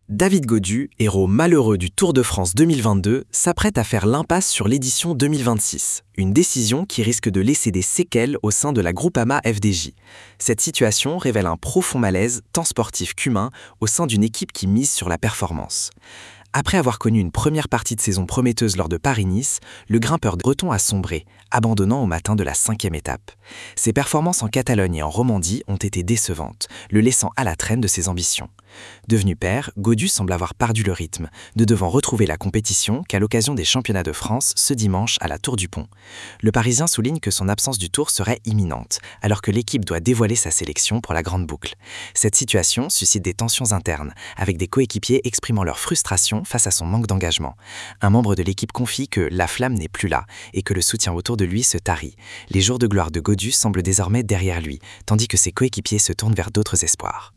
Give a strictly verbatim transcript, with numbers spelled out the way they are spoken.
David Gaudu, héros malheureux du Tour de France deux mille vingt-deux, s'apprête à faire l'impasse sur l'édition deux mille vingt-six, une décision qui risque de laisser des séquelles au sein de la Groupama F D J. Cette situation révèle un profond malaise, tant sportif qu'humain, au sein d'une équipe qui mise sur la performance. Après avoir connu une première partie de saison prometteuse lors de Paris-Nice, le grimpeur breton a sombré, abandonnant au matin de la cinquième étape. Ses performances en Catalogne et en Romandie ont été décevantes, le laissant à la traîne de ses ambitions. Devenu père, Gaudu semble avoir perdu le rythme, ne devant retrouver la compétition qu'à l'occasion des championnats de France ce dimanche à la Tour du Pont. Le Parisien souligne que son absence du Tour serait imminente, alors que l'équipe doit dévoiler sa sélection pour la grande boucle. Cette situation suscite des tensions internes, avec des coéquipiers exprimant leur frustration face à son manque d'engagement. Un membre de l'équipe confie que la flamme n'est plus là et que le soutien autour de lui se tarit. Les jours de gloire de Gaudu semblent désormais derrière lui, tandis que ses coéquipiers se tournent vers d'autres espoirs.